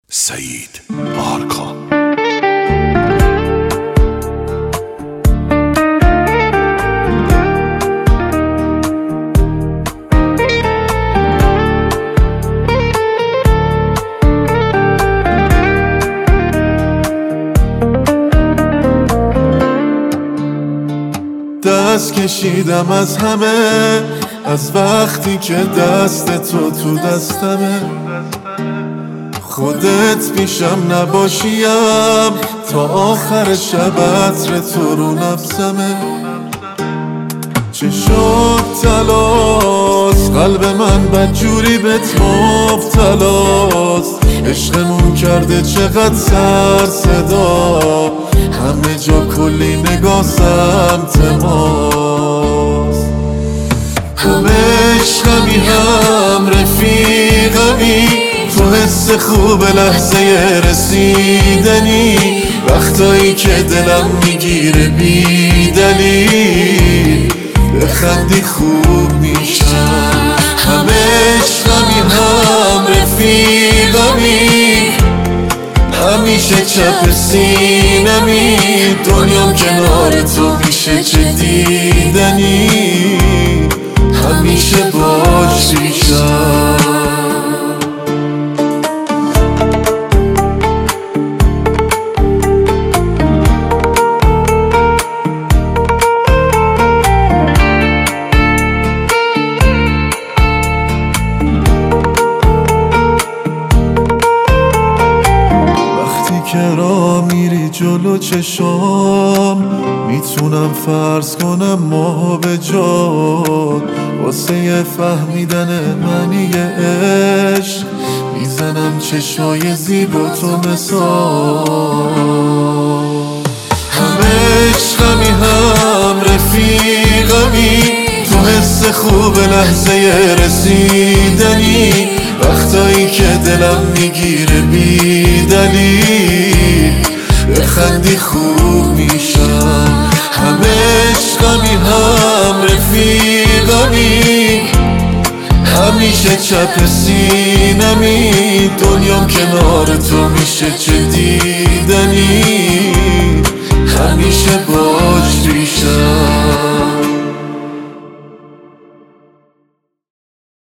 سعید آرکان. دست کشیدم از همه، از وقتی که دست تو دستمه. خودت پیشم نباشیم تا آخر شب عطر تو رو نفسمه. چشات تلاست، قلب من بدجوری بهت مبتلاست. عشقمون کرده چقدر سر صدا، همه جا کلی نگاه سمت ماست. هم عشقمی هم رفیقمی، تو حس خوب لحظه رسیدنی. وقتایی که دلم میگیره بی دلیل، بخندی خوب میشم. هم عشقمی هم رفیقمی، همیشه چپ سینمی. دنیام کنار تو میشه چه دیدنی، همیشه باش میشم. که را میری جلو چشام، میتونم فرض کنم ما به جاد. واسه فهمیدن معنی عشق، میزنم چشای زیبا تو مثال. هم عشقمی هم رفیقمی، تو حس خوب لحظه رسیدنی. وقتایی که دلم میگیره بی دلیل، بخندی خوب میشم. هم عشقمی هم رفیقمی، همیشه چپ سینمی. دنیام کنار تو میشه چه دیدنی، همیشه با